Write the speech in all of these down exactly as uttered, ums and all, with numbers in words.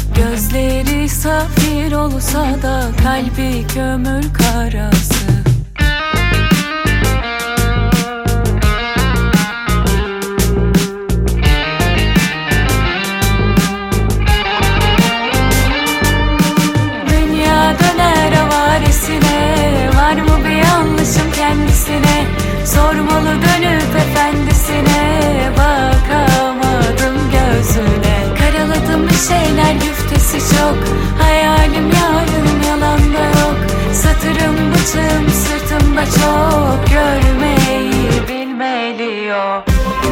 Gözleri safir olsa da kalbi kömür karası. Dünya döner avaresine, var mı bir yanlışım kendisine? Sormalı dönüp efendisine, bakamadım gözüne. Karaladım bir şeyler, güftesi çok, hayalim yarınım yalanda yok. Satırım bıçağım sırtımda çok, görmeyi bilmeli o.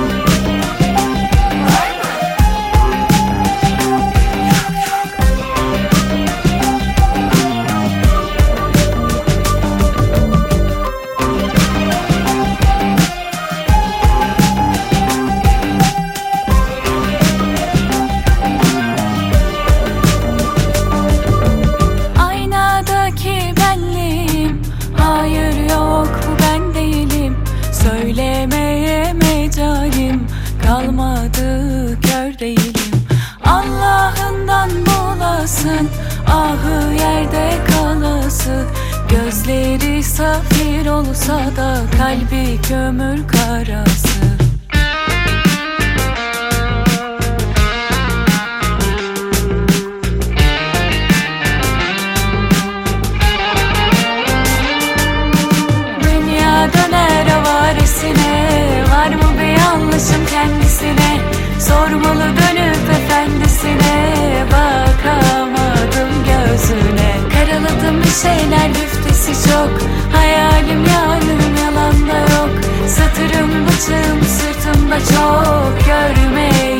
Söylemeye mecalim kalmadı, kör değilim. Allah'ından bulasın, ahı yerde kalası. Gözleri safir olsa da kalbi kömür karası. Dünya döner avaresine, var mı bir yanlışım kendisine? Sormalı dönüp efendisine, bakamadım gözüne. Karaladım bir şeyler, güftesi çok, hayalim yarınım yalanda yok. Satırım bıçağım sırtımda çok, görmeyi